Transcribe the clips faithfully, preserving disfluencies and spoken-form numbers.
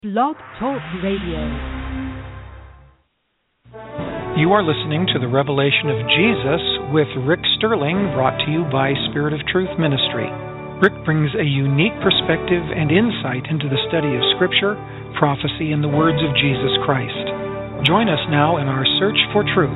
Blog Talk Radio. You are listening to the Revelation of Jesus with Rick Sterling, brought to you by Spirit of Truth Ministry. Rick brings a unique perspective and insight into the study of Scripture, prophecy, and the words of Jesus Christ. Join us now in our search for truth.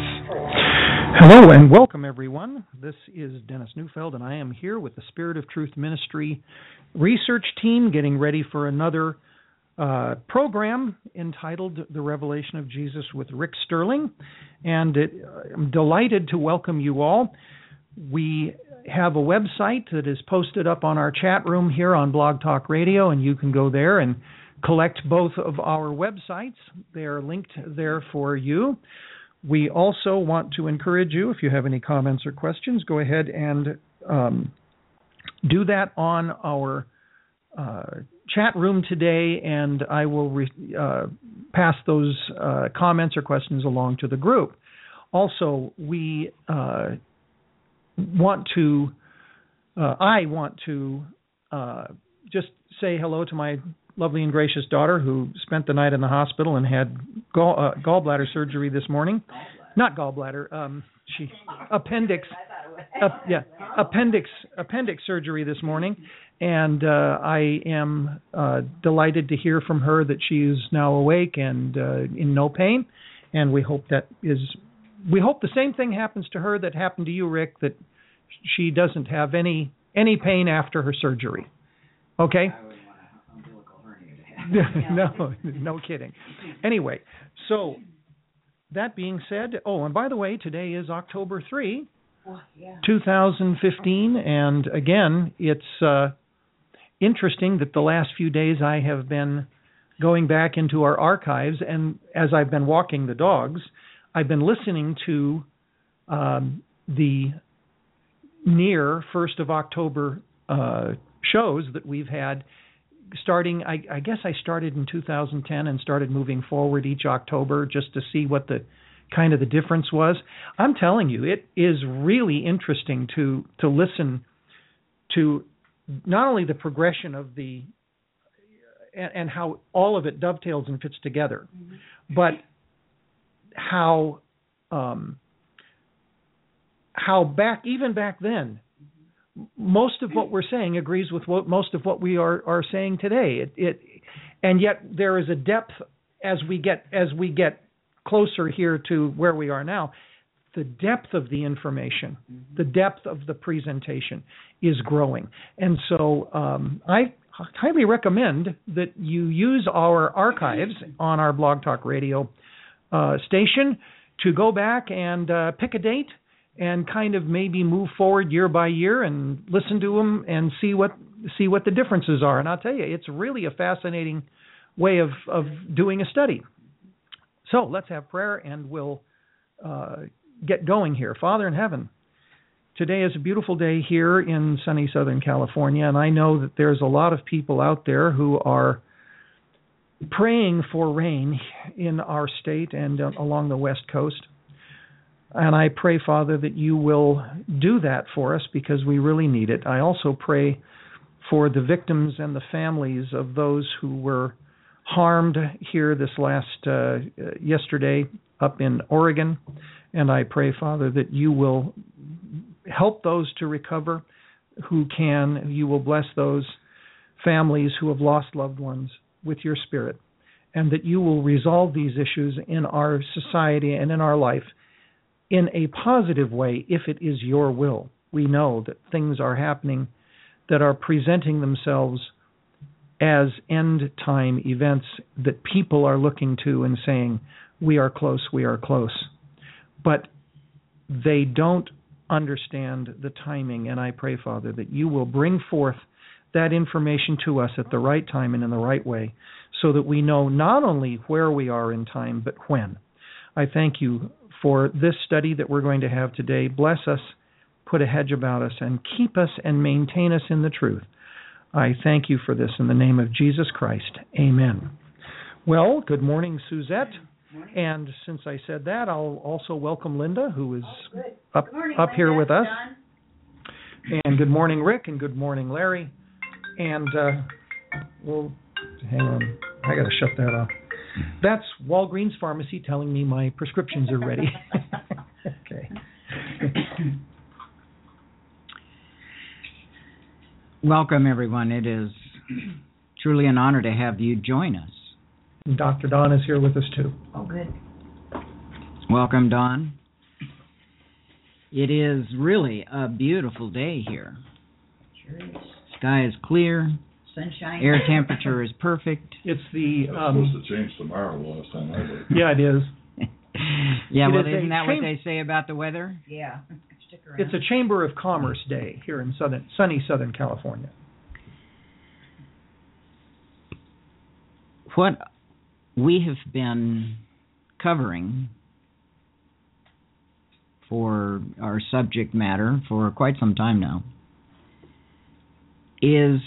Hello and welcome, everyone. This is Dennis Neufeld, and I am here with the Spirit of Truth Ministry research team getting ready for another Uh, program entitled The Revelation of Jesus with Rick Sterling, and it, uh, I'm delighted to welcome you all. We have a website that is posted up on our chat room here on Blog Talk Radio, and you can go there and collect both of our websites. They are linked there for you. We also want to encourage you, if you have any comments or questions, go ahead and um, do that on our uh chat room today, and I will re, uh, pass those uh, comments or questions along to the group. Also, we uh, want to, uh, I want to uh, just say hello to my lovely and gracious daughter who spent the night in the hospital and had gall, uh, gallbladder surgery this morning. Gallbladder. Not gallbladder. Um, she appendix. Uh, yeah, appendix appendix surgery this morning. And uh, I am uh, delighted to hear from her that she is now awake and uh, in no pain. And we hope that is, we hope the same thing happens to her that happened to you, Rick, that she doesn't have any any pain after her surgery. Okay? I wouldn't want an umbilical hernia to have. No, no kidding. Anyway, so that being said, oh, and by the way, today is October third, oh, yeah. two thousand fifteen, and again, it's uh, interesting that the last few days I have been going back into our archives, and as I've been walking the dogs, I've been listening to um, the near first of October uh, shows that we've had starting, I, I guess I started in two thousand ten and started moving forward each October just to see what the kind of the difference was. I'm telling you, it is really interesting to to listen to not only the progression of the and, and how all of it dovetails and fits together, mm-hmm. but how um, how back even back then, mm-hmm. most of what we're saying agrees with what most of what we are, are saying today. It, it and yet there is a depth as we get as we get closer here to where we are now. The depth of the information, mm-hmm. the depth of the presentation is growing. And so um, I highly recommend that you use our archives on our Blog Talk Radio uh, station to go back and uh, pick a date and kind of maybe move forward year by year and listen to them and see what see what the differences are. And I'll tell you, it's really a fascinating way of, of doing a study. So let's have prayer and we'll uh, get going here. Father in heaven, today is a beautiful day here in sunny Southern California, and I know that there's a lot of people out there who are praying for rain in our state and uh, along the West Coast. And I pray, Father, that you will do that for us because we really need it. I also pray for the victims and the families of those who were harmed here this last uh, yesterday up in Oregon. And I pray, Father, that you will help those to recover who can. You will bless those families who have lost loved ones with your Spirit, and that you will resolve these issues in our society and in our life in a positive way if it is your will. We know that things are happening that are presenting themselves as end-time events that people are looking to and saying, we are close, we are close. But they don't understand the timing, and I pray, Father, that you will bring forth that information to us at the right time and in the right way so that we know not only where we are in time, but when. I thank you for this study that we're going to have today. Bless us, put a hedge about us, and keep us and maintain us in the truth. I thank you for this in the name of Jesus Christ. Amen. Well, good morning, Suzette. Morning. And since I said that, I'll also welcome Linda, who is oh, up, morning, up here with us. John. And good morning, Rick, and good morning, Larry. And uh, we'll hang on. I got to shut that off. That's Walgreens Pharmacy telling me my prescriptions are ready. Okay. Welcome, everyone. It is truly an honor to have you join us. Doctor Don is here with us, too. Oh, good. Welcome, Don. It is really a beautiful day here. Sure is. Sky is clear. Sunshine. Air temperature is perfect. It's the... It's Um, supposed to change tomorrow last time I looked. yeah, it is. yeah, It well, is a isn't that what cham- they say about the weather? Yeah. Stick around. It's a Chamber of Commerce Day here in southern, sunny Southern California. What we have been covering for our subject matter for quite some time now is,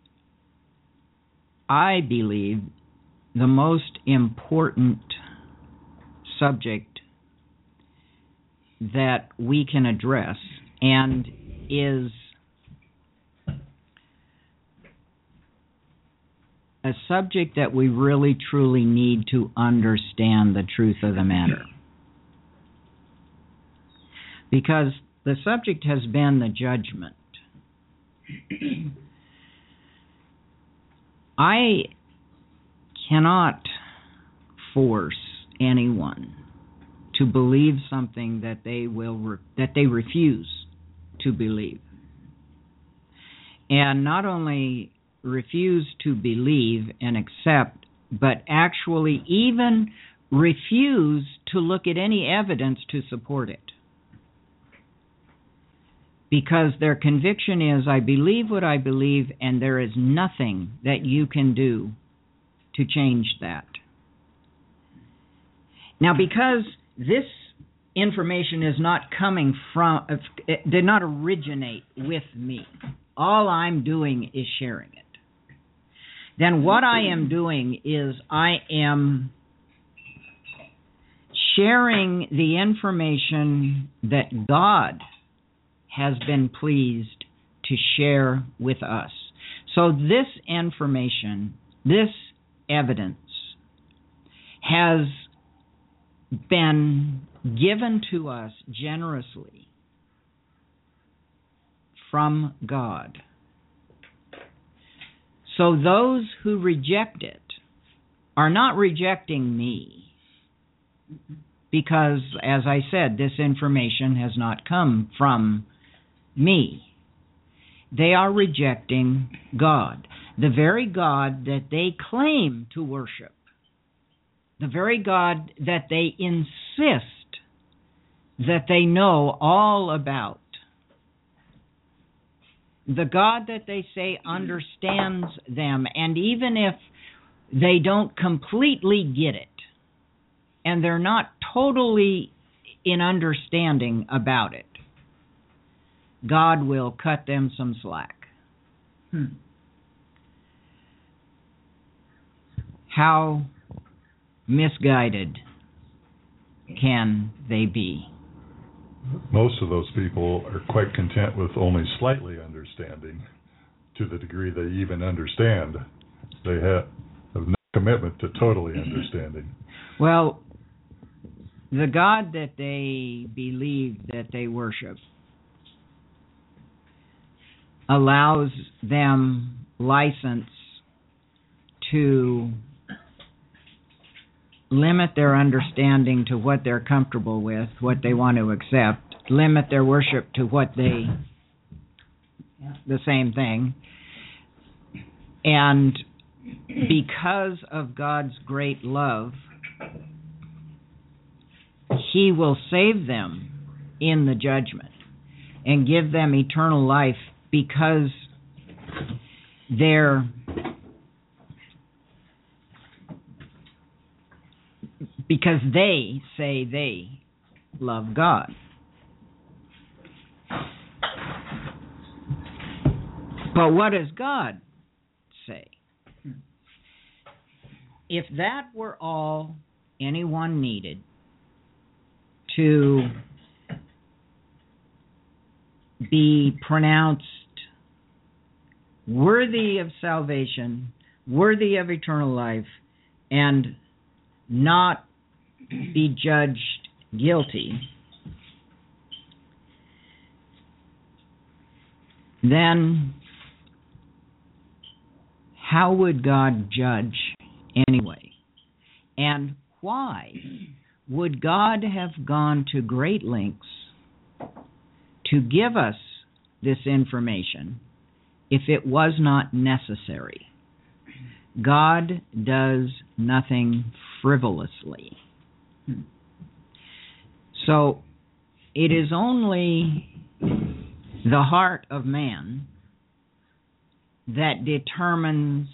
I believe, the most important subject that we can address, and is a subject that we really truly need to understand the truth of the matter. Because the subject has been the judgment. I cannot force anyone to believe something that they will re- that they refuse to believe. And not only refuse to believe and accept, but actually even refuse to look at any evidence to support it. Because their conviction is, I believe what I believe, and there is nothing that you can do to change that. Now, because this information is not coming from, it did not originate with me, all I'm doing is sharing it. Then what I am doing is I am sharing the information that God has been pleased to share with us. So this information, this evidence, has been given to us generously from God. So those who reject it are not rejecting me, because, as I said, this information has not come from me. They are rejecting God, the very God that they claim to worship, the very God that they insist that they know all about, the God that they say understands them, and even if they don't completely get it, and they're not totally in understanding about it, God will cut them some slack. Hmm. How misguided can they be? Most of those people are quite content with only slightly understanding, to the degree they even understand. They have, have no commitment to totally understanding. Well, the God that they believe that they worship allows them license to limit their understanding to what they're comfortable with, what they want to accept, limit their worship to what they, the same thing. And because of God's great love, He will save them in the judgment and give them eternal life, because they're because they say they love God. But what does God say? If that were all anyone needed to be pronounced worthy of salvation, worthy of eternal life, and not be judged guilty, then how would God judge anyway? And why would God have gone to great lengths to give us this information if it was not necessary? God does nothing frivolously. So it is only the heart of man that determines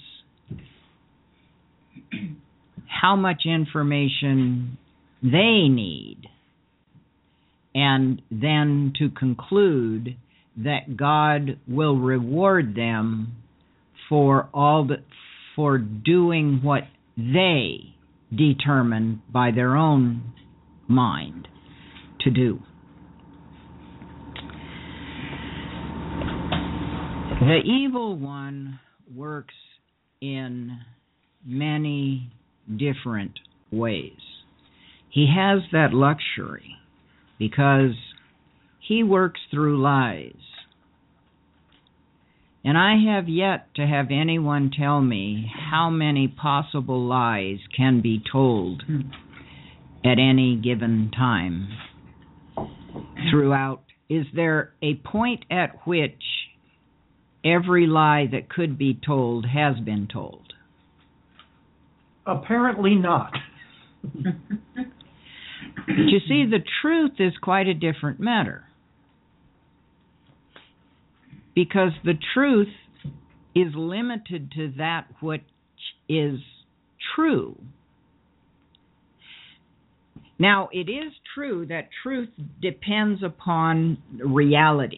how much information they need, and then to conclude that God will reward them for all the, for doing what they determine by their own mind to do. The evil one works in many different ways. He has that luxury because he works through lies. And I have yet to have anyone tell me how many possible lies can be told at any given time throughout. Is there a point at which every lie that could be told has been told? Apparently not. But you see, the truth is quite a different matter. Because the truth is limited to that which is true. Now, it is true that truth depends upon reality.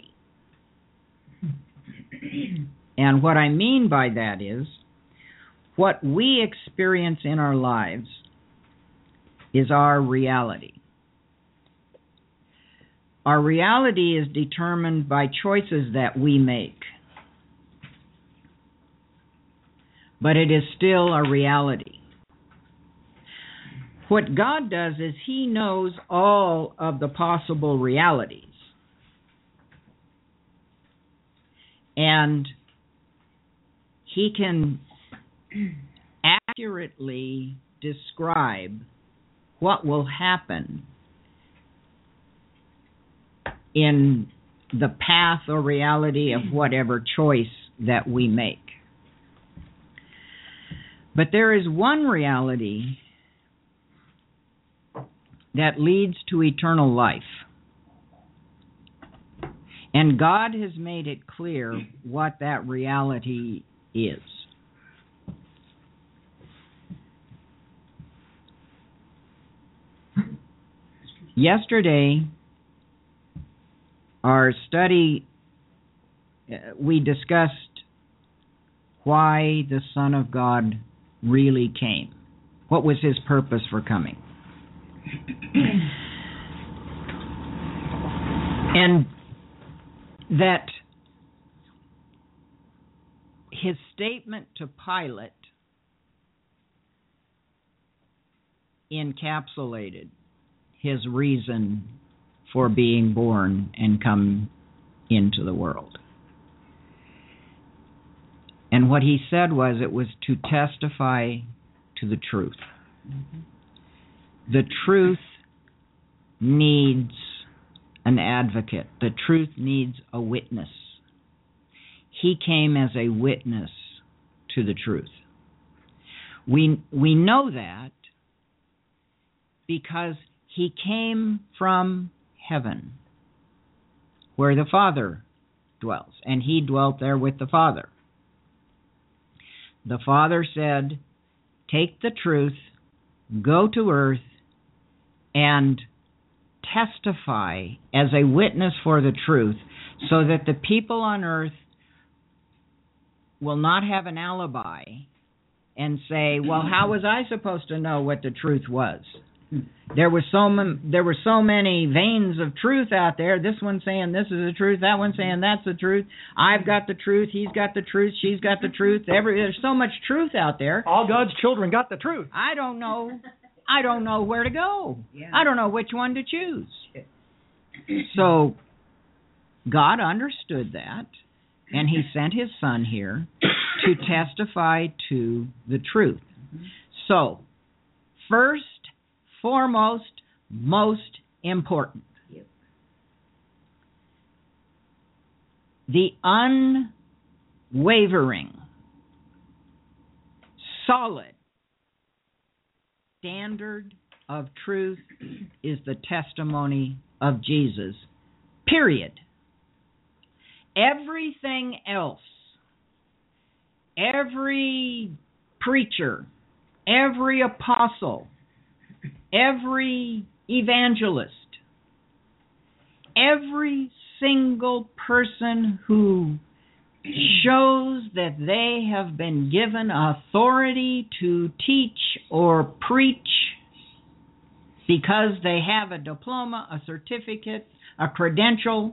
And what I mean by that is, what we experience in our lives is our reality. Our reality is determined by choices that we make. But it is still a reality. What God does is He knows all of the possible realities. And He can accurately describe what will happen in the path or reality of whatever choice that we make. But there is one reality that leads to eternal life. And God has made it clear what that reality is. Yesterday, our study, we discussed why the Son of God really came. What was His purpose for coming? And that His statement to Pilate encapsulated His reason for being born and come into the world. And what He said was it was to testify to the truth. Mm-hmm. The truth needs an advocate. The truth needs a witness. He came as a witness to the truth. We, we know that because He came from heaven, where the Father dwells, and He dwelt there with the Father. The Father said, take the truth, go to earth, and testify as a witness for the truth, so that the people on earth will not have an alibi and say, well, how was I supposed to know what the truth was? There were so m- there were so many veins of truth out there. This one saying this is the truth, that one saying that's the truth. I've got the truth, he's got the truth, she's got the truth. Every there's so much truth out there. All God's children got the truth. I don't know. I don't know where to go. Yeah. I don't know which one to choose. So God understood that, and he sent his son here to testify to the truth. So, first, foremost, most important, Yep. the unwavering, solid standard of truth is the testimony of Jesus, period. Everything else, every preacher, every apostle, every evangelist, every single person who shows that they have been given authority to teach or preach because they have a diploma, a certificate, a credential,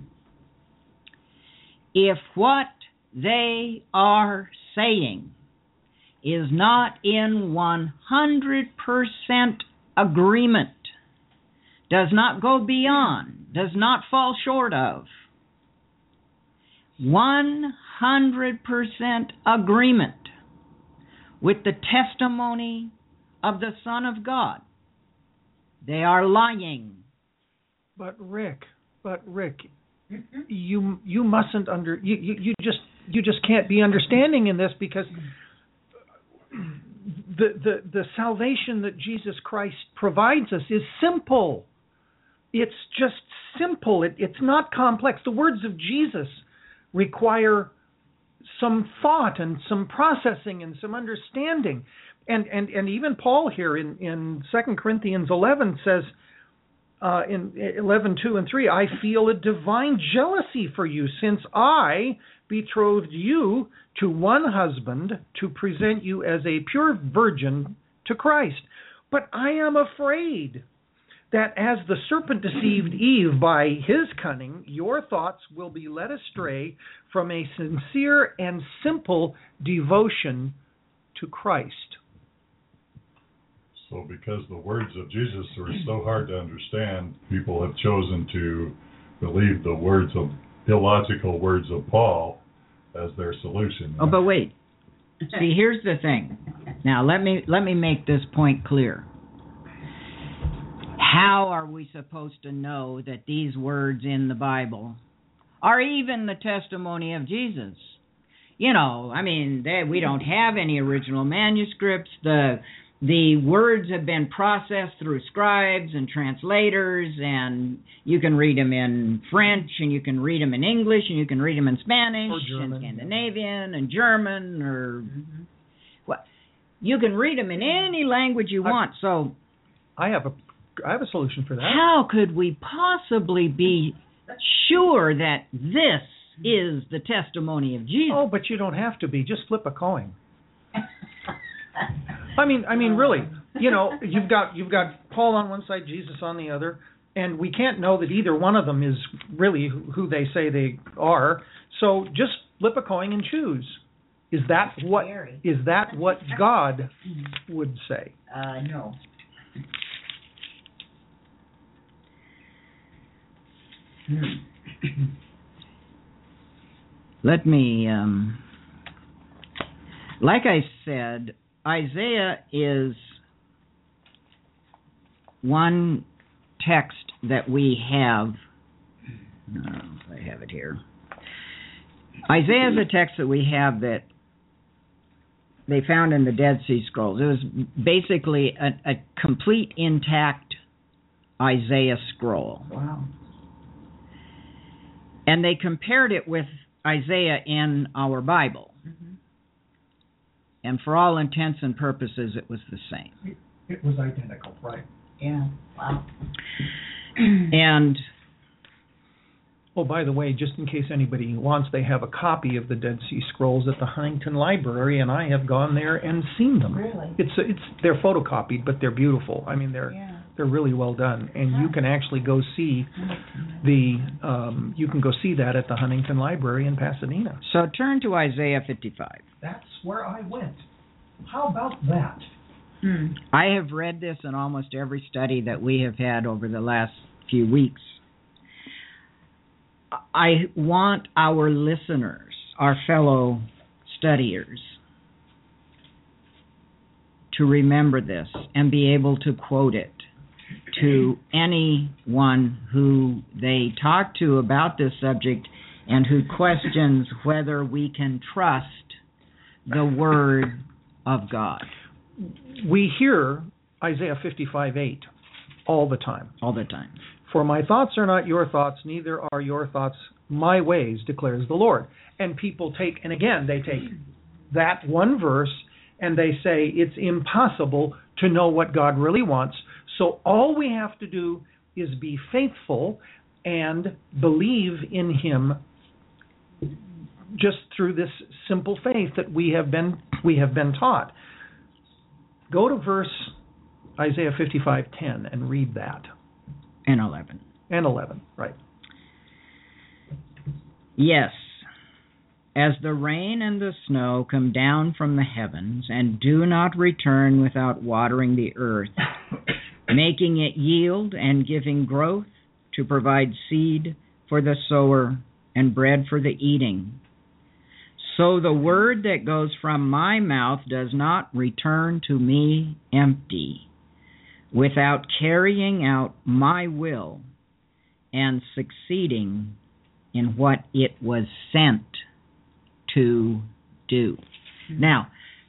if what they are saying is not in one hundred percent agreement, does not go beyond, does not fall short of one hundred percent agreement with the testimony of the Son of God, they are lying. But Rick, but Rick, you you mustn't under you, you, you just you just can't be understanding in this, because the, the the salvation that Jesus Christ provides us is simple. It's just simple. It, it's not complex. The words of Jesus require some thought and some processing and some understanding. And and, and even Paul here in, in Second Corinthians eleven says, uh, in eleven two and three, I feel a divine jealousy for you, since I betrothed you to one husband to present you as a pure virgin to Christ. But I am afraid that as the serpent deceived Eve by his cunning, your thoughts will be led astray from a sincere and simple devotion to Christ. So because the words of Jesus are so hard to understand, people have chosen to believe the words of illogical words of Paul as their solution. Oh, but wait. See, here's the thing. Now, let me let me make this point clear. How are we supposed to know that these words in the Bible are even the testimony of Jesus? You know, I mean, they, we don't have any original manuscripts. The the words have been processed through scribes and translators, and you can read them in French, and you can read them in English, and you can read them in Spanish, Or German, and Scandinavian, and German, or Mm-hmm. what. You can read them in any language you I- want. So I have a I have a solution for that. how could we possibly be sure that this is the testimony of Jesus? Oh, but you don't have to be. Just flip a coin. I mean, I mean, really, you know, you've got you've got Paul on one side, Jesus on the other, and we can't know that either one of them is really who they say they are. So just flip a coin and choose. Is that what Scary. is that what God would say? Uh, no. Let me, um, like I said, Isaiah is one text that we have. Uh, I have it here. Isaiah is a text that we have that they found in the Dead Sea Scrolls. It was basically a, a complete intact Isaiah scroll. Wow. And they compared it with Isaiah in our Bible. Mm-hmm. And for all intents and purposes, it was the same. It was identical, right? Yeah. Wow. And Oh, by the way, just in case anybody wants, they have a copy of the Dead Sea Scrolls at the Huntington Library, and I have gone there and seen them. Really? It's it's they're photocopied, but they're beautiful. I mean, they're Yeah. They're really well done, and you can actually go see the um, you can go see that at the Huntington Library in Pasadena. So turn to Isaiah fifty-five. That's where I went. How about that? Hmm. I have read this in almost every study that we have had over the last few weeks. I want our listeners, our fellow studiers, to remember this and be able to quote it to anyone who they talk to about this subject and who questions whether we can trust the Word of God. We hear Isaiah fifty-five eight all the time. All the time. For my thoughts are not your thoughts, neither are your thoughts my ways, declares the Lord. And people take, and again, they take that one verse and they say it's impossible to know what God really wants. So all we have to do is be faithful and believe in Him just through this simple faith that we have been we have been taught. Go to verse Isaiah fifty-five ten and read that. And eleven. And eleven, right. Yes, as the rain and the snow come down from the heavens and do not return without watering the earth, making it yield and giving growth to provide seed for the sower and bread for the eating. So the word that goes from my mouth does not return to me empty, without carrying out my will and succeeding in what it was sent to do. Now,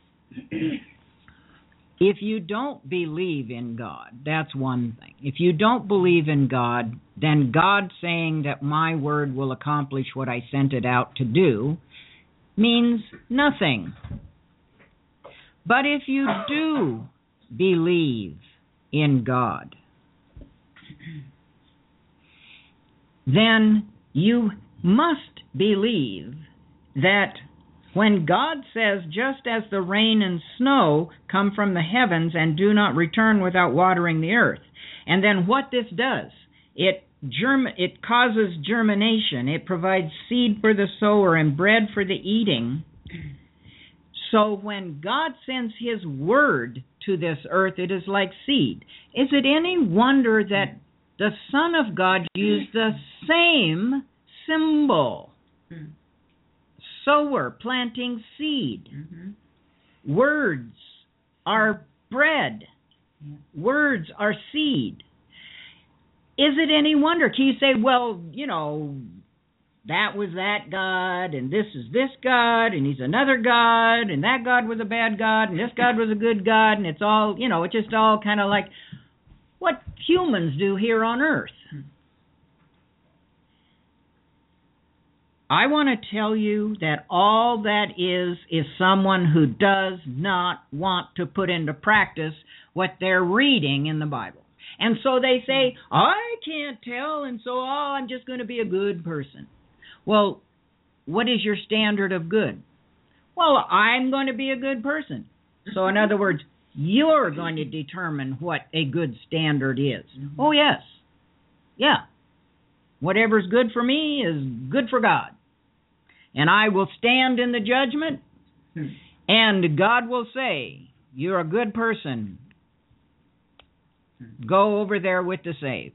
if you don't believe in God, that's one thing. If you don't believe in God, then God saying that my word will accomplish what I sent it out to do means nothing. But if you do believe in God, then you must believe that when God says, just as the rain and snow come from the heavens and do not return without watering the earth, and then what this does, it germ- it causes germination, it provides seed for the sower and bread for the eating. So when God sends His word to this earth, it is like seed. Is it any wonder that the Son of God used the same symbol? Hmm. Sower, planting seed. Mm-hmm. Words are bread. Yeah. Words are seed. Is it any wonder? Can you say, well, you know, that was that God, and this is this God, and He's another God, and that God was a bad God, and this God was a good God, and it's all, you know, it's just all kind of like what humans do here on earth. I want to tell you that all that is is someone who does not want to put into practice what they're reading in the Bible. And so they say, I can't tell, and so oh, I'm just going to be a good person. Well, what is your standard of good? Well, I'm going to be a good person. So in other words, you're going to determine what a good standard is. Mm-hmm. Oh, yes. Yeah. Whatever's good for me is good for God. And I will stand in the judgment, hmm. and God will say, you're a good person. Go over there with the saved.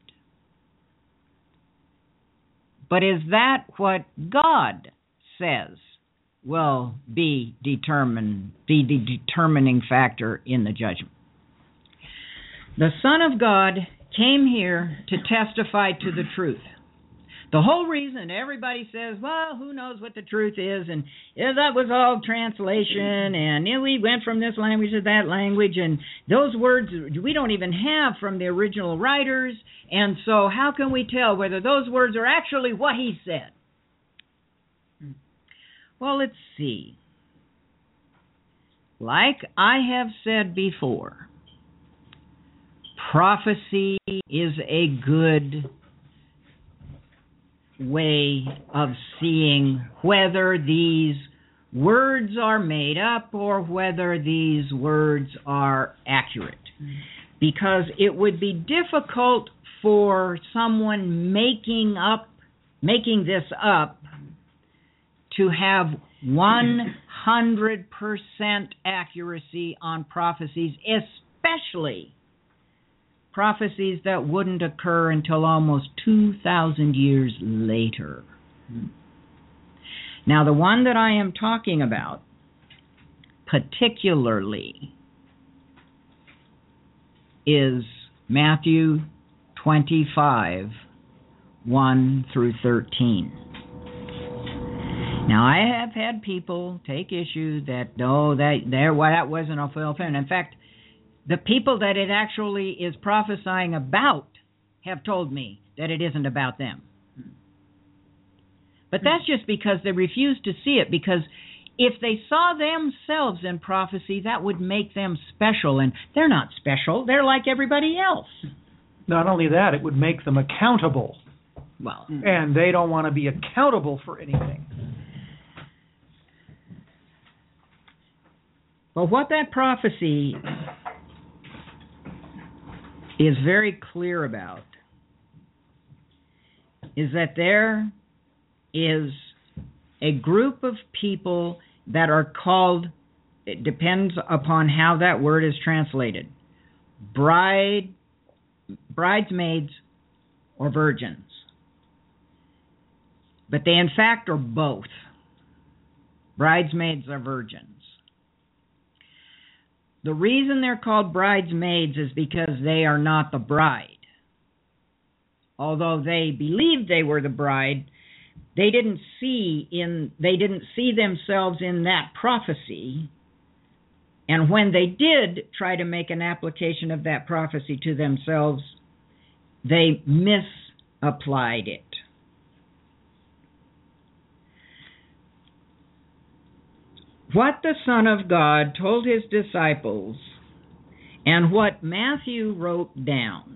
But is that what God says will be determined, be the determining factor in the judgment? The Son of God came here to testify to the truth. The whole reason everybody says, well, who knows what the truth is, and yeah, that was all translation, and yeah, we went from this language to that language, and those words we don't even have from the original writers, and so how can we tell whether those words are actually what He said? Well, let's see. Like I have said before, prophecy is a good way of seeing whether these words are made up or whether these words are accurate. because it would be difficult for someone making up, making this up, to have one hundred percent accuracy on prophecies, especially prophecies that wouldn't occur until almost two thousand years later. Now, the one that I am talking about, particularly, is Matthew twenty-five, one through thirteen. Now, I have had people take issue that, no, that, there, well, that wasn't a fulfillment. In fact, the people that it actually is prophesying about have told me that it isn't about them. But that's just because they refuse to see it, because if they saw themselves in prophecy, that would make them special, and they're not special. They're like everybody else. Not only that, it would make them accountable. Well, and they don't want to be accountable for anything. But what that prophecy is very clear about is that there is a group of people that are called, it depends upon how that word is translated, bride, bridesmaids or virgins. But they in fact are both. Bridesmaids or virgins. The reason they're called bridesmaids is because they are not the bride. Although they believed they were the bride, they didn't see in they didn't see themselves in that prophecy. And when they did try to make an application of that prophecy to themselves, they misapplied it. What the Son of God told his disciples and what Matthew wrote down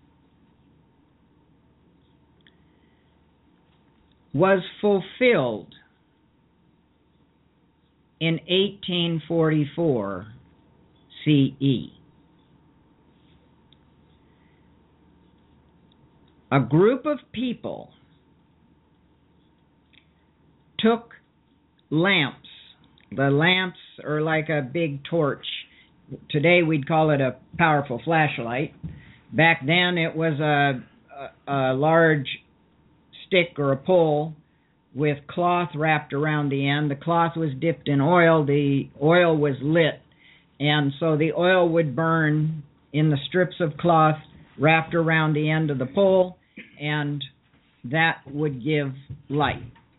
was fulfilled in eighteen forty-four C E. A group of people took lamps. The lamps are like a big torch. Today we'd call it a powerful flashlight. Back then it was a, a, a large stick or a pole with cloth wrapped around the end. The cloth was dipped in oil. The oil was lit. And so the oil would burn in the strips of cloth wrapped around the end of the pole, and that would give light.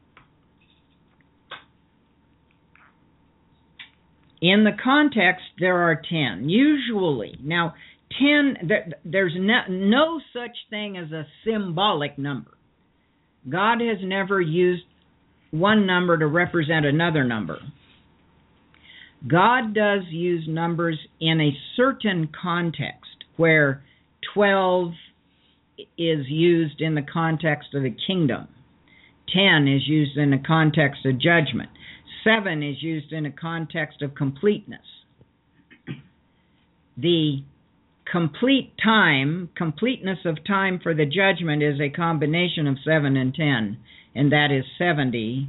In the context, there are ten. Usually, now, ten, there, there's no, no such thing as a symbolic number. God has never used one number to represent another number. God does use numbers in a certain context, where twelve is used in the context of the kingdom. ten is used in the context of judgment. Seven is used in a context of completeness. The complete time, completeness of time for the judgment is a combination of seven and ten, and that is seventy.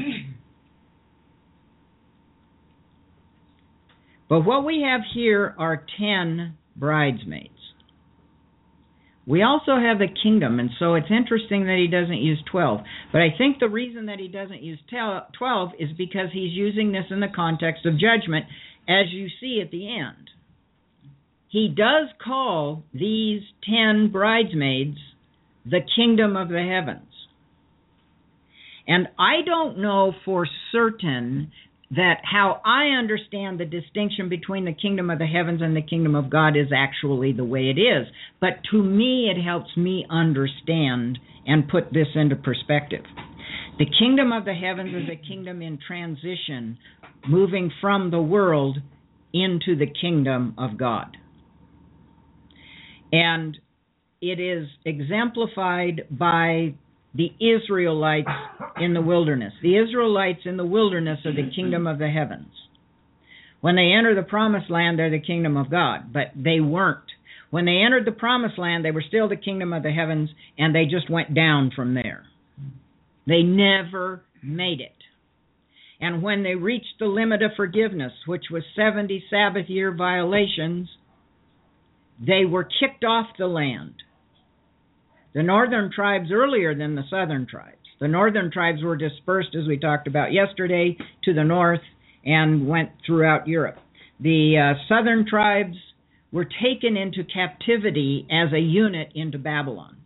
But what we have here are ten bridesmaids. We also have the kingdom, and so it's interesting that he doesn't use twelve. But I think the reason that he doesn't use twelve is because he's using this in the context of judgment, as you see at the end. He does call these ten bridesmaids the kingdom of the heavens. And I don't know for certain that how I understand the distinction between the kingdom of the heavens and the kingdom of God is actually the way it is. But to me, it helps me understand and put this into perspective. The kingdom of the heavens is a kingdom in transition, moving from the world into the kingdom of God. And it is exemplified by the Israelites in the wilderness. The Israelites in the wilderness are the kingdom of the heavens. When they enter the promised land, they're the kingdom of God, but they weren't. When they entered the promised land, they were still the kingdom of the heavens, and they just went down from there. They never made it. And when they reached the limit of forgiveness, which was seventy Sabbath year violations, they were kicked off the land. The northern tribes earlier than the southern tribes. The northern tribes were dispersed, as we talked about yesterday, to the north and went throughout Europe. The uh, southern tribes were taken into captivity as a unit into Babylon.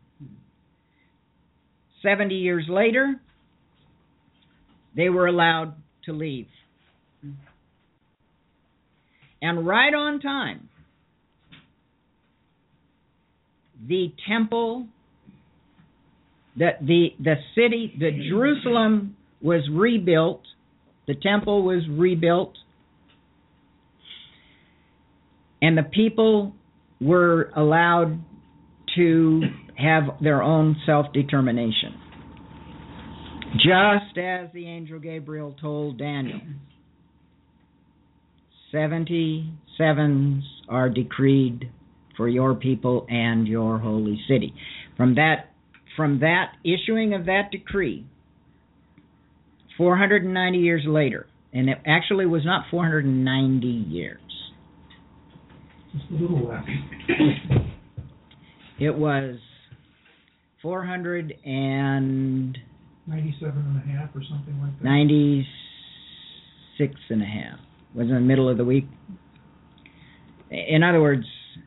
Seventy years later, they were allowed to leave. And right on time, the temple, the, the, the city, the Jerusalem was rebuilt, the temple was rebuilt, and the people were allowed to have their own self-determination. Just as the angel Gabriel told Daniel, seventy sevens are decreed for your people and your holy city. From that, from that issuing of that decree, four hundred ninety years later, and it actually was not four hundred ninety years. Just a little less. It was four hundred and ninety-seven and a half or something like that. ninety-six and a half. Was in the middle of the week. In other words,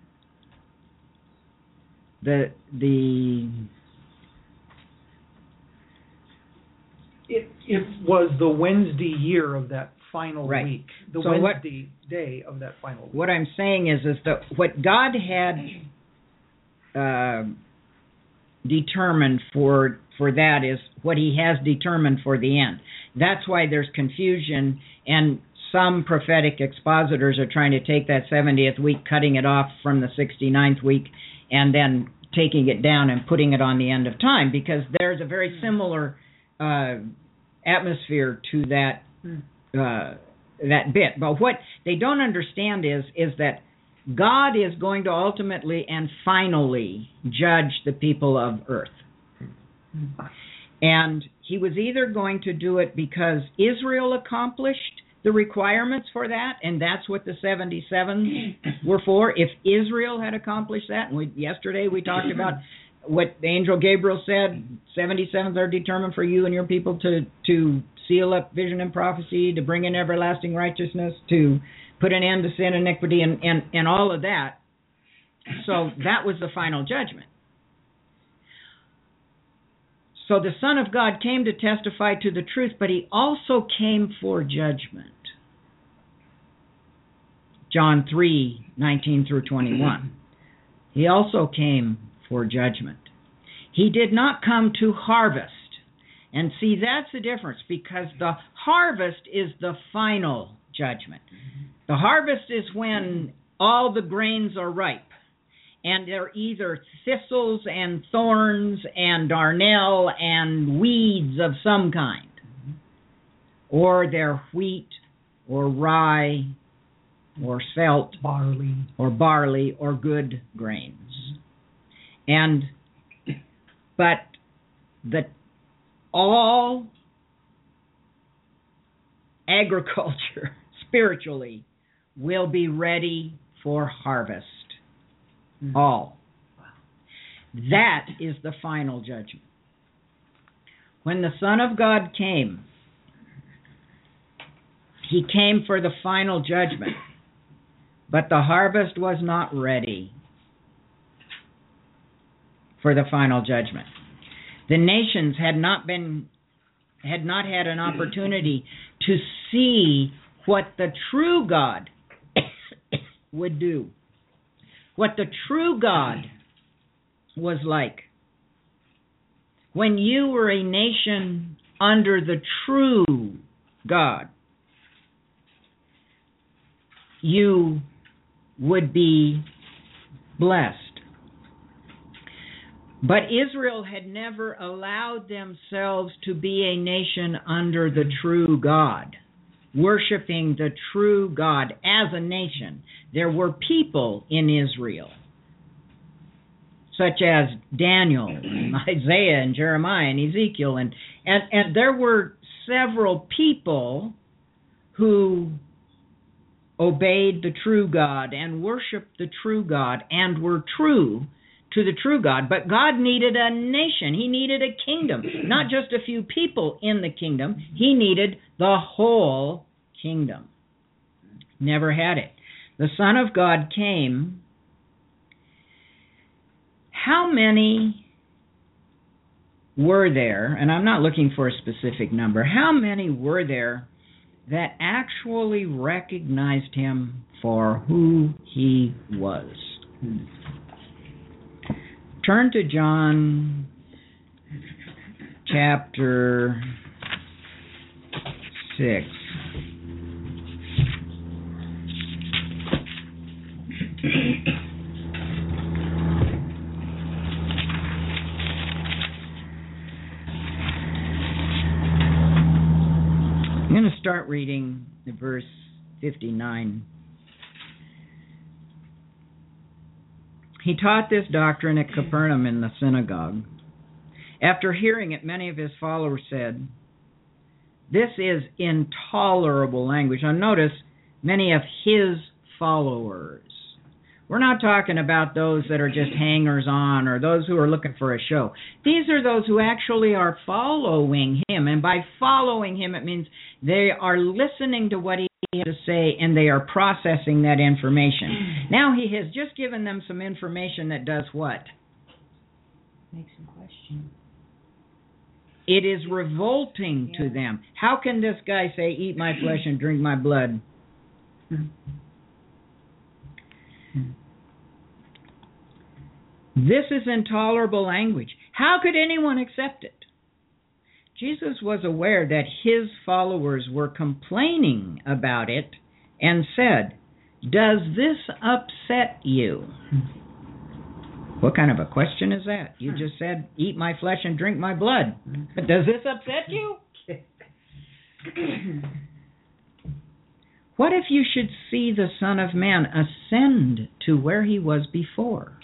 the the it it was the Wednesday year of that final right. week. The so Wednesday what, day of that final week. What I'm saying is is that what God had uh, determined for for that is what he has determined for the end. That's why there's confusion, and some prophetic expositors are trying to take that seventieth week, cutting it off from the sixty-ninth week, and then taking it down and putting it on the end of time, because there's a very similar uh, atmosphere to that uh, that bit. But what they don't understand is is that God is going to ultimately and finally judge the people of earth. And he was either going to do it because Israel accomplished the requirements for that, and that's what the seventy-seven were for. If Israel had accomplished that, and we, yesterday we talked about what the angel Gabriel said, seventy-sevens are determined for you and your people to, to seal up vision and prophecy, to bring in everlasting righteousness, to put an end to sin, iniquity, and, and, and all of that. So that was the final judgment. So the Son of God came to testify to the truth, but he also came for judgment. John three, nineteen through twenty-one. He also came for judgment. He did not come to harvest. And see, that's the difference, because the harvest is the final judgment. The harvest is when all the grains are ripe, and they're either thistles and thorns and darnel and weeds of some kind, or they're wheat or rye or spelt, barley, or barley or good grains. And but the all agriculture spiritually will be ready for harvest. Mm-hmm. All. That is the final judgment. When the Son of God came, he came for the final judgment, but the harvest was not ready for the final judgment. The nations had not been had not had an opportunity to see what the true God would do. What the true God was like. When you were a nation under the true God, you would be blessed. But Israel had never allowed themselves to be a nation under the true God, worshiping the true God as a nation. There were people in Israel such as Daniel, and Isaiah, and Jeremiah, and Ezekiel, and, and, and there were several people who obeyed the true God and worshiped the true God and were true to the true God. But God needed a nation. He needed a kingdom, not just a few people in the kingdom. He needed the whole kingdom. Never had it. The Son of God came. How many were there, and I'm not looking for a specific number, how many were there that actually recognized him for who he was? Turn to John chapter six. I'm going to start reading the verse fifty-nine. He taught this doctrine at Capernaum in the synagogue. After hearing it, many of his followers said, "This is intolerable language." Now notice, many of his followers. We're not talking about those that are just hangers-on or those who are looking for a show. These are those who actually are following him. And by following him, it means they are listening to what he has to say and they are processing that information. Now he has just given them some information that does what? Makes them question. It is revolting yeah. to them. How can this guy say, "Eat my flesh and drink my blood"? This is intolerable language. How could anyone accept it? Jesus was aware that his followers were complaining about it and said, "Does this upset you?" What kind of a question is that? You just said, "Eat my flesh and drink my blood." But does this upset you? What if you should see the Son of Man ascend to where he was before?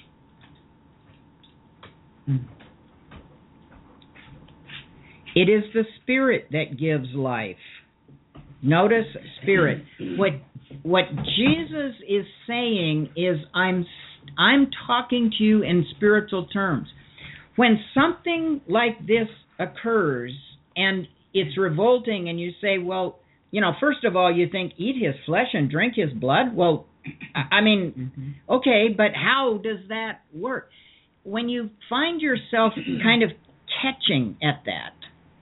It is the Spirit that gives life. Notice Spirit. What what Jesus is saying is, I'm I'm talking to you in spiritual terms. When something like this occurs and it's revolting and you say, well, you know, first of all, you think, eat his flesh and drink his blood? Well, I mean, mm-hmm. okay, but how does that work? When you find yourself kind of catching at that,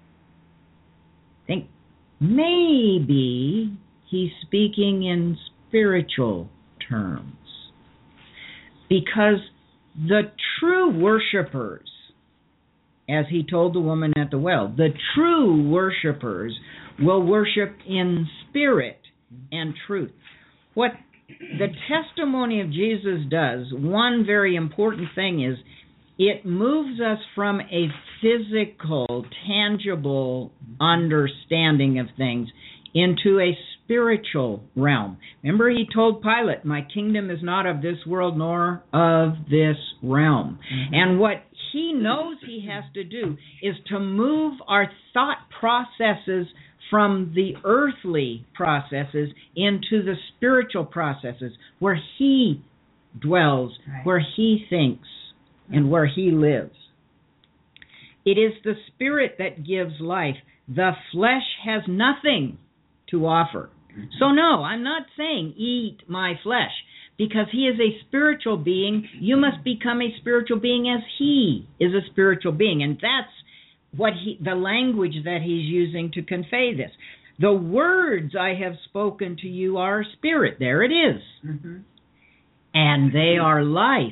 think maybe he's speaking in spiritual terms. Because the true worshipers, as he told the woman at the well, the true worshipers will worship in spirit and truth. What the testimony of Jesus does, one very important thing is, it moves us from a physical, tangible understanding of things into a spiritual realm. Remember, he told Pilate, "My kingdom is not of this world nor of this realm." Mm-hmm. And what he knows he has to do is to move our thought processes from the earthly processes into the spiritual processes where he dwells, right. where he thinks, and where he lives. It is the Spirit that gives life. The flesh has nothing to offer. So no, I'm not saying eat my flesh, because he is a spiritual being. You must become a spiritual being as he is a spiritual being. And that's what he, the language that he's using to convey this. The words I have spoken to you are spirit. There it is. Mm-hmm. And they are life.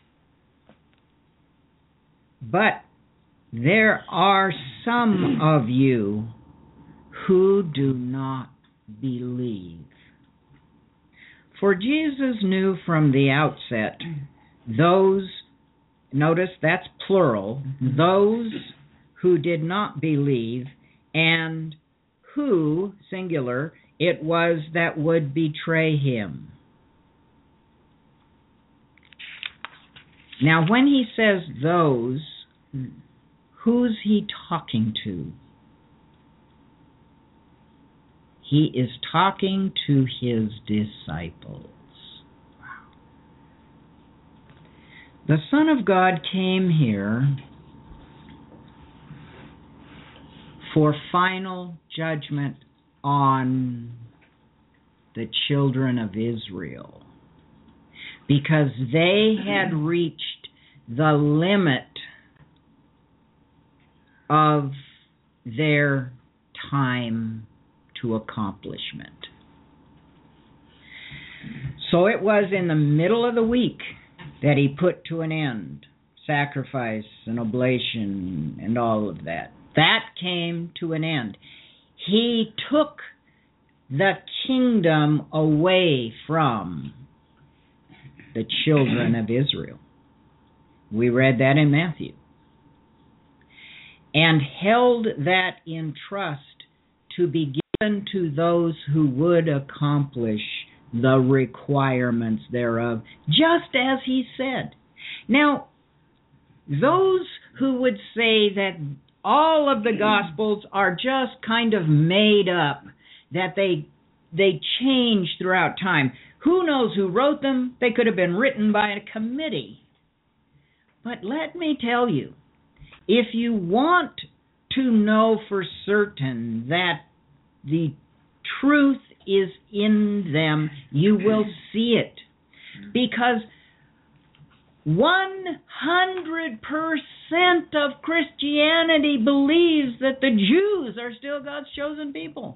But there are some of you who do not believe. For Jesus knew from the outset those, notice that's plural, those who did not believe, and who, singular, it was that would betray him. Now, when he says those, who's he talking to? He is talking to his disciples. The Son of God came here for final judgment on the children of Israel, because they had reached the limit of their time to accomplishment. So it was in the middle of the week that he put to an end sacrifice and oblation and all of that. That came to an end. He took the kingdom away from the children of Israel. We read that in Matthew. And held that in trust to be given to those who would accomplish the requirements thereof, just as he said. Now, those who would say that all of the Gospels are just kind of made up, that they they change throughout time. Who knows who wrote them? They could have been written by a committee. But let me tell you, if you want to know for certain that the truth is in them, you will see it. Because one hundred percent of Christianity believes that the Jews are still God's chosen people.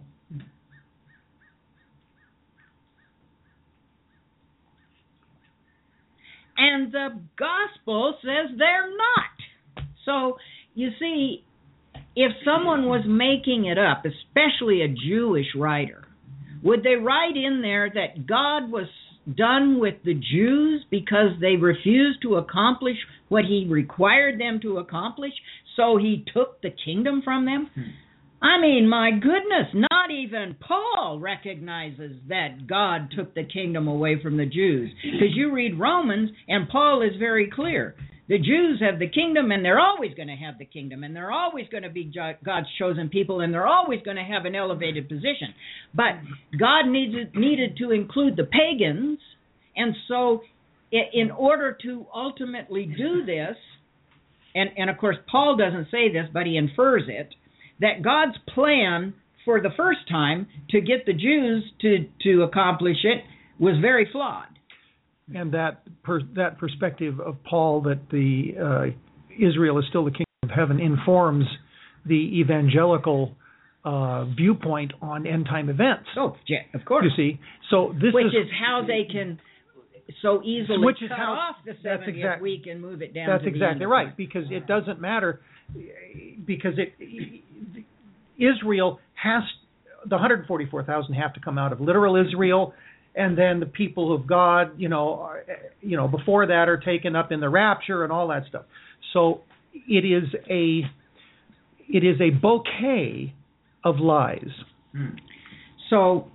And the gospel says they're not. So, you see, if someone was making it up, especially a Jewish writer, would they write in there that God was done with the Jews because they refused to accomplish what he required them to accomplish, so he took the kingdom from them? Hmm. I mean, my goodness, not even Paul recognizes that God took the kingdom away from the Jews. Because you read Romans, and Paul is very clear. The Jews have the kingdom, and they're always going to have the kingdom, and they're always going to be God's chosen people, and they're always going to have an elevated position. But God needed, needed to include the pagans, and so in order to ultimately do this, and, and of course Paul doesn't say this, but he infers it, that God's plan for the first time to get the Jews to, to accomplish it was very flawed. And that per, that perspective of Paul that the uh, Israel is still the kingdom of heaven informs the evangelical uh, viewpoint on end time events. Oh, yeah, of course. You see, so this which is, is how they can so easily which is cut how, off the seventieth exact, week and move it down. That's to the exactly end right, of because it doesn't matter, because it Israel has the one hundred forty-four thousand have to come out of literal Israel. And then the people of God, you know, are, you know, before that are taken up in the rapture and all that stuff. So it is a it is a bouquet of lies. So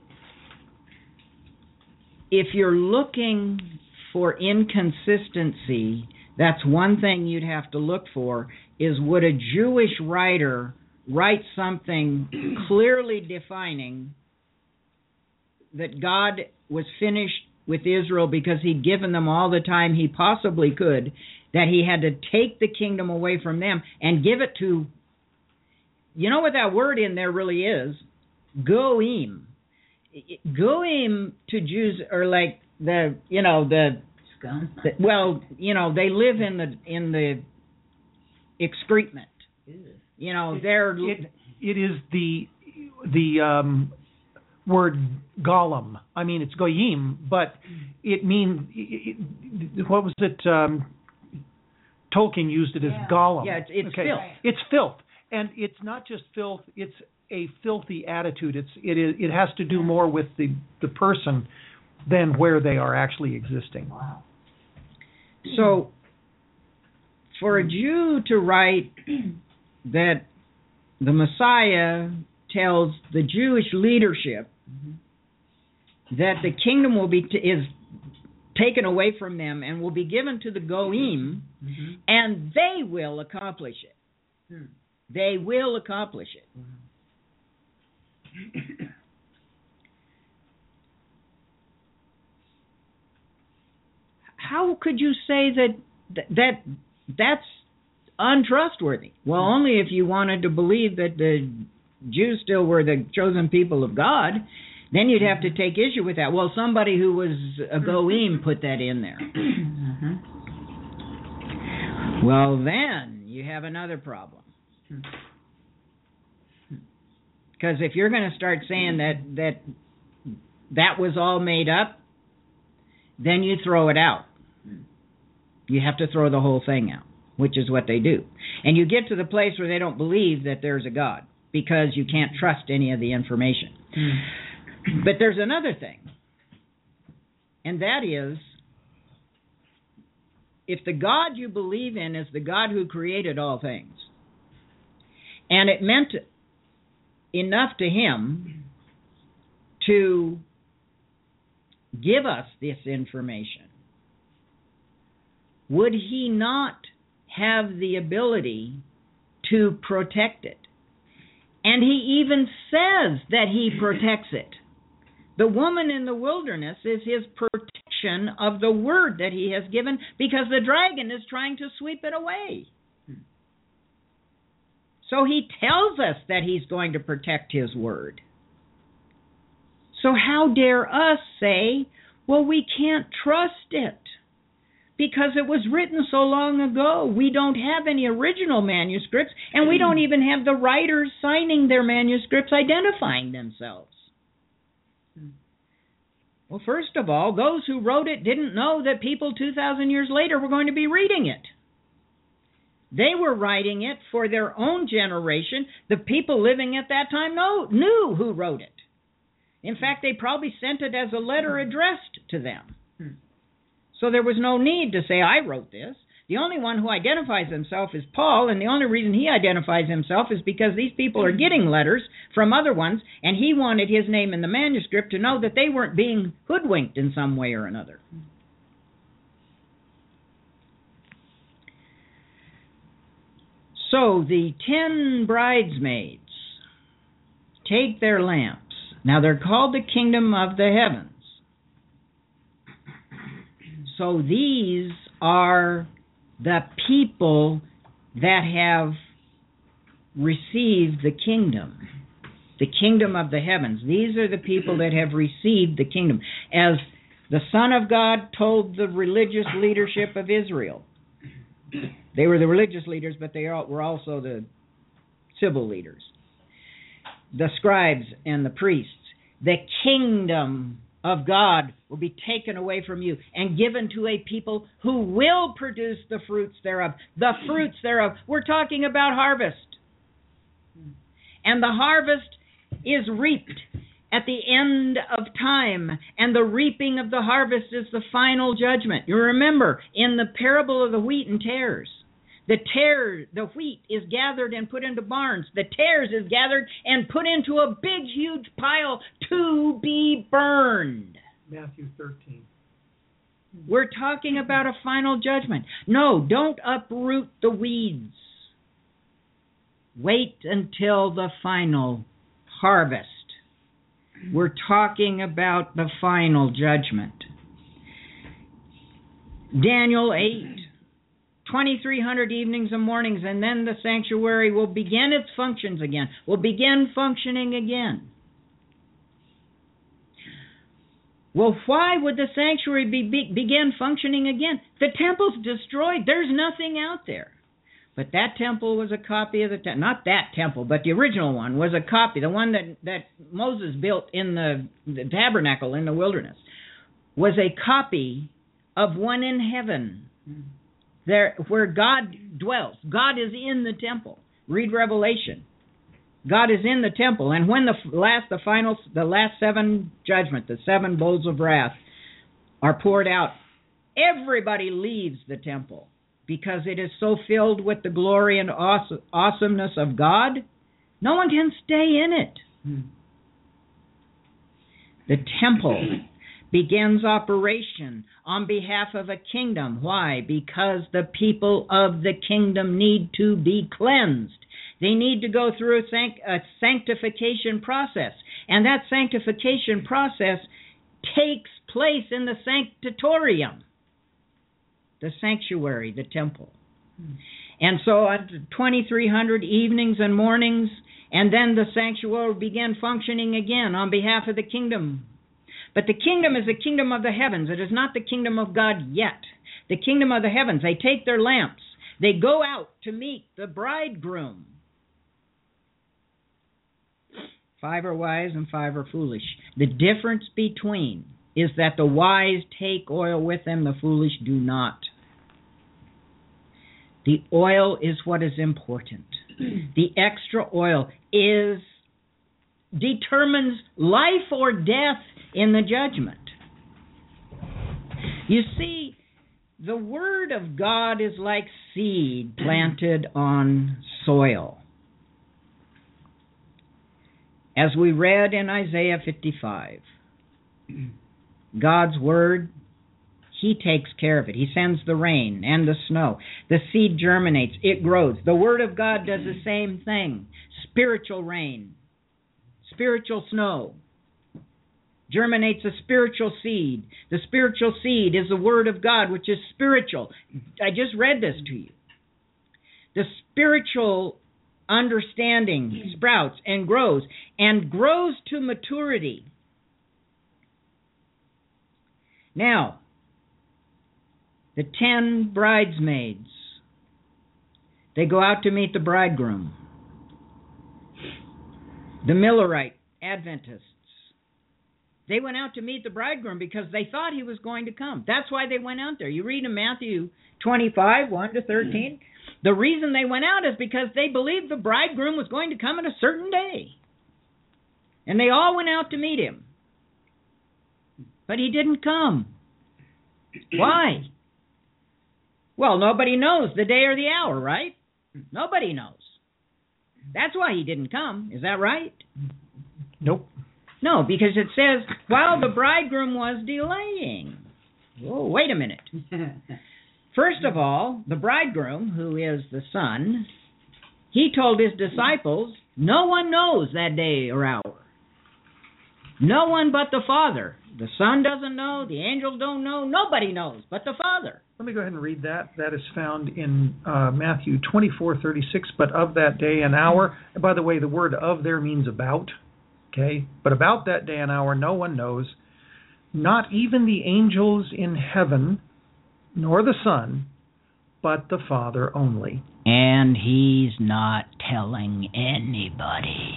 if you're looking for inconsistency, that's one thing you'd have to look for, is would a Jewish writer write something clearly defining that God was finished with Israel because he'd given them all the time he possibly could, that he had to take the kingdom away from them and give it to, you know what that word in there really is? Goim. Goim to Jews are like the, you know, the, the well, you know, they live in the in the excrement. You know, they're it, it is the the um word golem. I mean, it's goyim, but it means, it, it, what was it? Um, Tolkien used it as yeah. golem. Yeah, it's, it's okay. filth. It's filth, and it's not just filth. It's a filthy attitude. It's it is it has to do more with the the person than where they are actually existing. Wow. So, for a Jew to write that the Messiah tells the Jewish leadership that the kingdom will be t- is taken away from them and will be given to the Goyim, mm-hmm. and they will accomplish it. Hmm. They will accomplish it. Mm-hmm. How could you say that that that's untrustworthy? Well, only if you wanted to believe that the Jews still were the chosen people of God, then you'd have to take issue with that. Well, somebody who was a Goyim put that in there. Mm-hmm. Well, then you have another problem. Because if you're going to start saying that that that was all made up, then you throw it out. You have to throw the whole thing out, which is what they do. And you get to the place where they don't believe that there's a God because you can't trust any of the information. Mm. But there's another thing, and that is, if the God you believe in is the God who created all things, and it meant enough to him to give us this information, would he not have the ability to protect it? And he even says that he protects it. The woman in the wilderness is his protection of the word that he has given, because the dragon is trying to sweep it away. So he tells us that he's going to protect his word. So how dare us say, well, we can't trust it because it was written so long ago. We don't have any original manuscripts, and we don't even have the writers signing their manuscripts identifying themselves. Well, first of all, those who wrote it didn't know that people two thousand years later were going to be reading it. They were writing it for their own generation. The people living at that time know, knew who wrote it. In fact, they probably sent it as a letter addressed to them. So there was no need to say, I wrote this. The only one who identifies himself is Paul, and the only reason he identifies himself is because these people are getting letters from other ones, and he wanted his name in the manuscript to know that they weren't being hoodwinked in some way or another. So the ten bridesmaids take their lamps. Now they're called the kingdom of the heavens. So these are the people that have received the kingdom, the kingdom of the heavens. These are the people that have received the kingdom. As the Son of God told the religious leadership of Israel, they were the religious leaders, but they were also the civil leaders, the scribes and the priests. The kingdom of God will be taken away from you and given to a people who will produce the fruits thereof. The fruits thereof. We're talking about harvest. And the harvest is reaped at the end of time. And the reaping of the harvest is the final judgment. You remember, in the parable of the wheat and tares, the tare, the wheat is gathered and put into barns. The tares is gathered and put into a big, huge pile to be burned. Matthew thirteen. We're talking about a final judgment. No, don't uproot the weeds. Wait until the final harvest. We're talking about the final judgment. Daniel eight. twenty-three hundred evenings and mornings, and then the sanctuary will begin its functions again, will begin functioning again. Well, why would the sanctuary be, be, begin functioning again? The temple's destroyed. There's nothing out there. But that temple was a copy of the temple. Not that temple, but the original one was a copy. The one that, that Moses built in the, the tabernacle in the wilderness was a copy of one in heaven. There, where God dwells. God is in the temple. Read Revelation. God is in the temple, and when the last, the final, the last seven judgment, the seven bowls of wrath, are poured out, everybody leaves the temple because it is so filled with the glory and awesome, awesomeness of God. No one can stay in it. Hmm. The temple begins operation on behalf of a kingdom. Why? Because the people of the kingdom need to be cleansed. They need to go through a, sanct- a sanctification process. And that sanctification process takes place in the sanctatorium, the sanctuary, the temple. And so at twenty-three hundred evenings and mornings, and then the sanctuary began functioning again on behalf of the kingdom. But the kingdom is the kingdom of the heavens. It is not the kingdom of God yet. The kingdom of the heavens, they take their lamps. They go out to meet the bridegroom. Five are wise and five are foolish. The difference between is that the wise take oil with them, the foolish do not. The oil is what is important. The extra oil is determines life or death in the judgment. You see, the Word of God is like seed planted on soil. As we read in Isaiah fifty-five, God's Word, He takes care of it. He sends the rain and the snow. The seed germinates. It grows. The Word of God does the same thing. Spiritual rain, spiritual snow, germinates a spiritual seed. The spiritual seed is the Word of God, which is spiritual. I just read this to you. The spiritual understanding sprouts and grows and grows to maturity. Now, the ten bridesmaids, they go out to meet the bridegroom. The Millerite Adventists, they went out to meet the bridegroom because they thought he was going to come. That's why they went out there. You read in Matthew twenty-five, one to thirteen. The reason they went out is because they believed the bridegroom was going to come at a certain day. And they all went out to meet him. But he didn't come. Why? Well, nobody knows the day or the hour, right? Nobody knows. That's why he didn't come. Is that right? Nope. No, because it says, while the bridegroom was delaying. Oh, wait a minute. First of all, the bridegroom, who is the Son, he told his disciples, no one knows that day or hour. No one but the Father. The Son doesn't know, the angels don't know, nobody knows but the Father. Let me go ahead and read that. That is found in uh, Matthew twenty-four thirty-six, but of that day and hour. And by the way, the word of there means about. Okay? But about that day and hour, no one knows, not even the angels in heaven, nor the Son, but the Father only. And he's not telling anybody.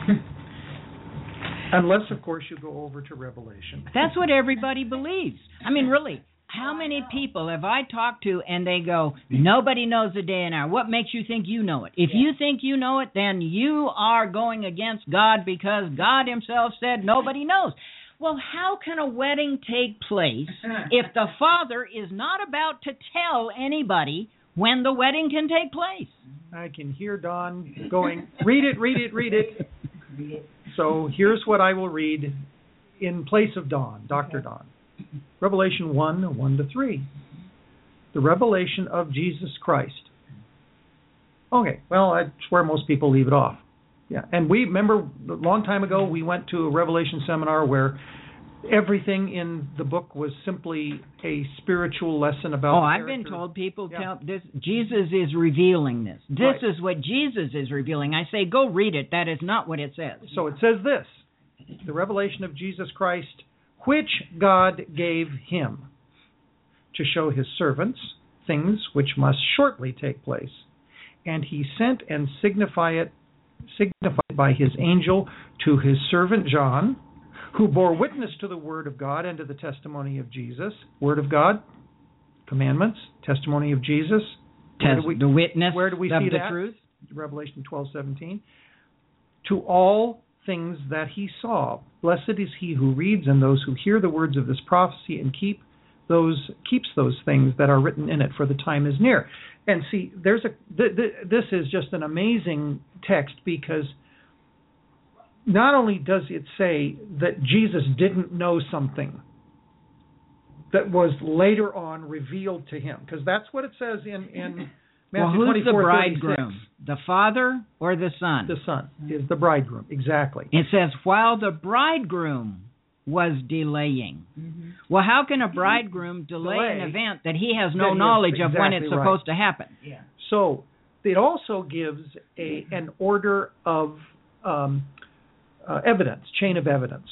Unless, of course, you go over to Revelation. That's what everybody believes. I mean, really, how many people have I talked to and they go, nobody knows the day and hour. What makes you think you know it? If you think you know it, then you are going against God because God himself said nobody knows. Well, how can a wedding take place if the Father is not about to tell anybody when the wedding can take place? I can hear Don going, read it, read it, read it. So here's what I will read in place of Don, Doctor Don. Revelation one, one to three. The revelation of Jesus Christ. Okay, well, that's where most people leave it off. Yeah, and we remember a long time ago we went to a Revelation seminar where everything in the book was simply a spiritual lesson about. Oh, I've been told people yeah. tell this. Jesus is revealing this. This right. is what Jesus is revealing. I say, go read it. That is not what it says. So it says this: the revelation of Jesus Christ, which God gave him to show his servants things which must shortly take place, and he sent and signify it. signified by his angel to his servant John, who bore witness to the word of God and to the testimony of Jesus. Word of God, commandments, testimony of Jesus. Where do we, the witness where do we of see the that? Truth? Revelation twelve seventeen. To all things that he saw. Blessed is he who reads and those who hear the words of this prophecy and keep those keeps those things that are written in it, for the time is near. And see, there's a th- th- this is just an amazing text, because not only does it say that Jesus didn't know something, that was later on revealed to him, because that's what it says in in well, Matthew who's the twenty-four, bridegroom? thirty-six. The father or the son? The son is the bridegroom, exactly. It says, while the bridegroom was delaying. Mm-hmm. Well, how can a bridegroom delay, Delay an event that he has no that he- knowledge of when exactly it's right. supposed to happen? Yeah. So it also gives a an order of um, uh, evidence, chain of evidence.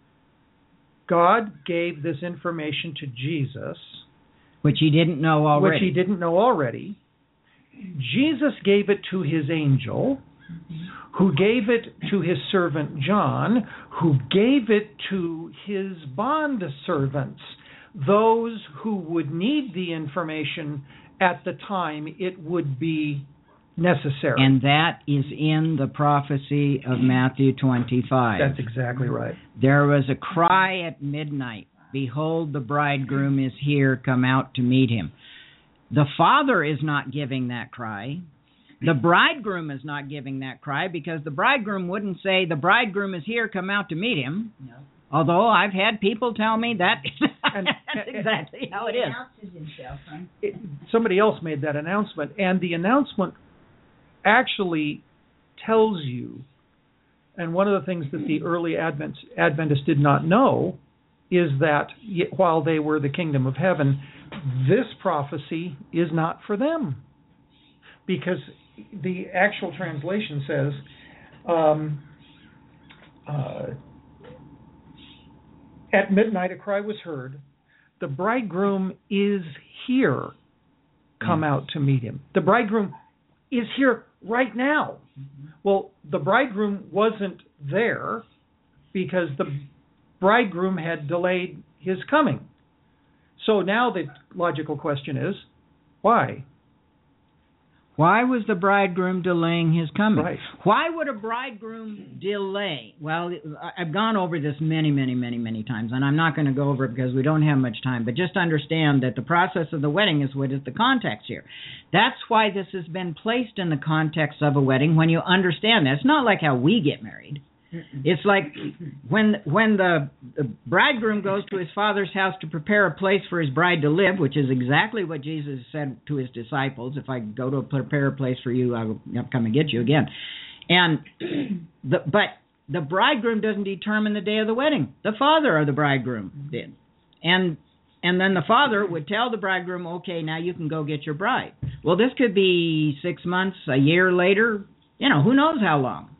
God gave this information to Jesus, Which he didn't know already. which he didn't know already. Jesus gave it to his angel, who gave it to his servant John, who gave it to his bond servants, those who would need the information at the time it would be necessary. And that is in the prophecy of Matthew twenty-five. That's exactly right. There was a cry at midnight, behold, the bridegroom is here, come out to meet him. The Father is not giving that cry. The bridegroom is not giving that cry, because the bridegroom wouldn't say, the bridegroom is here, come out to meet him. No. Although I've had people tell me that And- that's exactly how it He is. announces himself, huh? It, somebody else made that announcement, and the announcement actually tells you, and one of the things that the early Advent, Adventists did not know is that y- while they were the kingdom of heaven, this prophecy is not for them. Because the actual translation says, um, uh, at midnight a cry was heard, the bridegroom is here, come out to meet him. The bridegroom is here right now. Well, the bridegroom wasn't there because the bridegroom had delayed his coming. So now the logical question is, why? Why was the bridegroom delaying his coming? Right. Why would a bridegroom delay? Well, I've gone over this many, many, many, many times, and I'm not going to go over it because we don't have much time, but just understand that the process of the wedding is what is the context here. That's why this has been placed in the context of a wedding when you understand that. It's not like how we get married. It's like when when the, the bridegroom goes to his father's house to prepare a place for his bride to live, which is exactly what Jesus said to his disciples, if I go to prepare a place for you, I will come and get you again. And the, but the bridegroom doesn't determine the day of the wedding. The father of the bridegroom did. And and then the father would tell the bridegroom, okay, now you can go get your bride. Well, this could be six months, a year later, you know, who knows how long.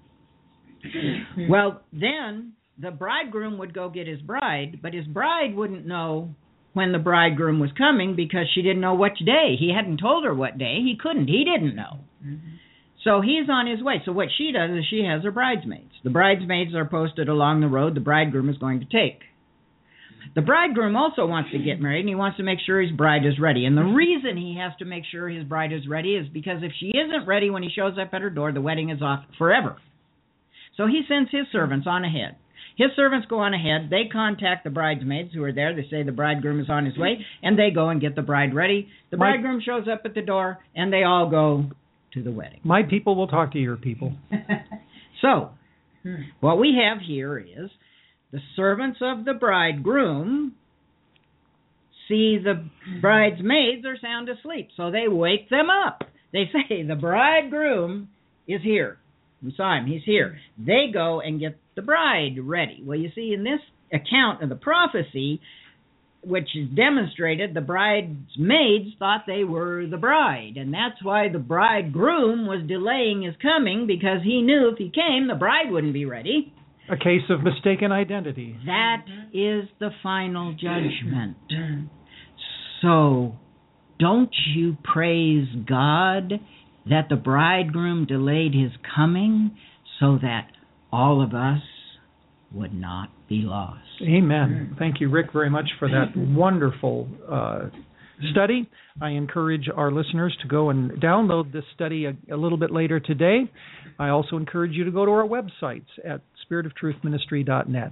Well, then the bridegroom would go get his bride, but his bride wouldn't know when the bridegroom was coming because she didn't know which day. He hadn't told her what day. He couldn't. He didn't know. Mm-hmm. So he's on his way. So what she does is she has her bridesmaids. The bridesmaids are posted along the road the bridegroom is going to take. The bridegroom also wants to get married, and he wants to make sure his bride is ready. And the reason he has to make sure his bride is ready is because if she isn't ready when he shows up at her door, the wedding is off forever. So he sends his servants on ahead. His servants go on ahead. They contact the bridesmaids who are there. They say the bridegroom is on his way, and they go and get the bride ready. The My, bridegroom shows up at the door, and they all go to the wedding. My people will talk to your people. So, what we have here is the servants of the bridegroom see the bridesmaids are sound asleep, so they wake them up. They say, the bridegroom is here. We saw him. He's here. They go and get the bride ready. Well, you see, in this account of the prophecy, which is demonstrated, the bridesmaids thought they were the bride. And that's why the bridegroom was delaying his coming, because he knew if he came, the bride wouldn't be ready. A case of mistaken identity. That is the final judgment. So, don't you praise God that the bridegroom delayed his coming so that all of us would not be lost. Amen. Thank you, Rick, very much for that wonderful uh, study. I encourage our listeners to go and download this study a, a little bit later today. I also encourage you to go to our websites at spirit of truth ministry dot net.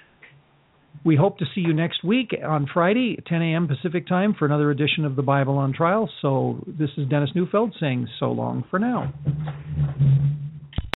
We hope to see you next week on Friday, ten a.m. Pacific Time, for another edition of the Bible on Trial. So this is Dennis Neufeld saying so long for now.